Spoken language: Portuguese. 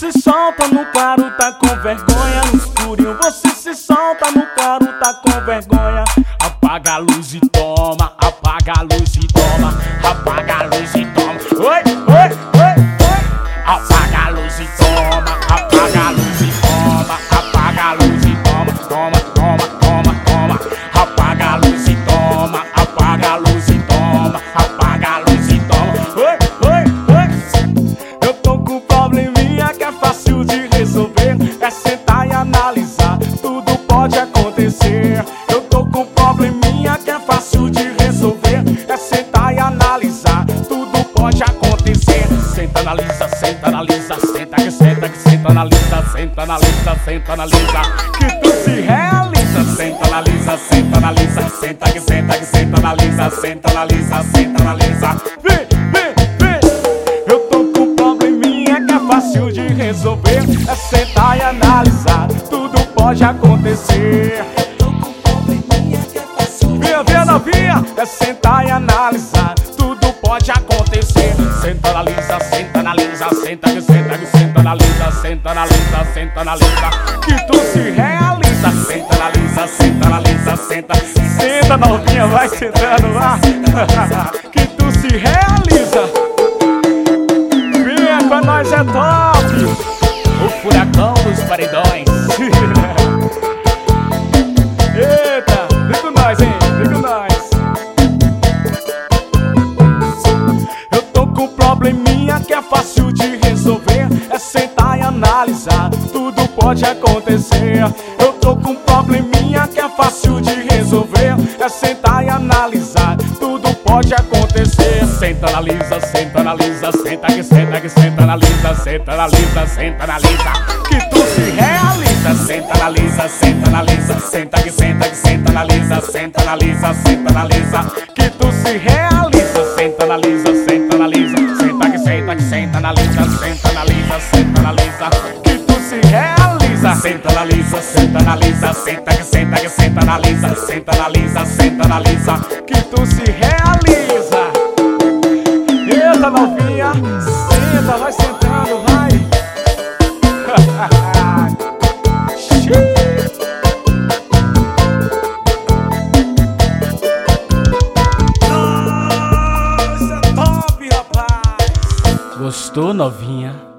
se solta no claro, tá com vergonha. No escurinho você se solta no claro, tá com vergonha. Apaga a luz e toma, apaga a luz e toma, apaga a luz e toma. Oi, oi, oi, oi. Apaga a luz e toma, apaga a luz e toma, apaga a luz e toma, toma, toma, toma, toma. Apaga a luz e toma, apaga a luz e toma, apaga a luz e toma. Oi, oi, oi. Eu tô com um probleminha que é fácil de resolver. É sentar e analisar, tudo pode acontecer. Eu tô com um probleminha que é fácil de resolver. É sentar e analisar, tudo pode acontecer. Senta, analisa, senta, analisa, senta, que senta, que senta, analisa, senta, analisa, senta, analisa, que tu se realiza. Senta, analisa, senta, analisa, senta, que senta, que senta, analisa, senta, analisa, senta, analisa. Vem, vem, vem. Eu tô com um probleminha que é fácil de resolver. É sentar e analisar, tudo pode acontecer. Vem, novinha, é sentar e analisar, tudo pode acontecer. Senta, analisa, senta, analisa, senta, que senta, que senta, analisa, senta, analisa, senta, analisa, que tu se realiza. Senta, analisa, senta, analisa, senta, senta, novinha, vai sentando lá, que tu se realiza. Vem, pra nós é top, o furacão dos paredões. Eita, vem com nós, hein, vem com nós. Eu tô com um probleminha que é fácil de resolver. É sentar e analisar, tudo pode acontecer. Eu tô com um probleminha que é fácil de resolver. É sentar e analisar, tudo pode acontecer. Senta, analisa, senta, analisa, senta, que senta, que senta, analisa, senta, analisa, senta, analisa, que tu se realiza. Senta, analisa, senta, analisa, senta, que senta, que senta, analisa, senta, analisa, senta, analisa, que tu se realiza. Senta, analisa, senta, analisa, senta, que senta, que senta, analisa, senta, analisa, senta, analisa, que tu se realiza. Senta, analisa, senta, analisa, senta, que senta, que senta, analisa, senta, analisa, senta, analisa, que tu se realiza. Eita, novinha, senta, vai sentando, vai. Nossa, top, rapaz. Gostou, novinha?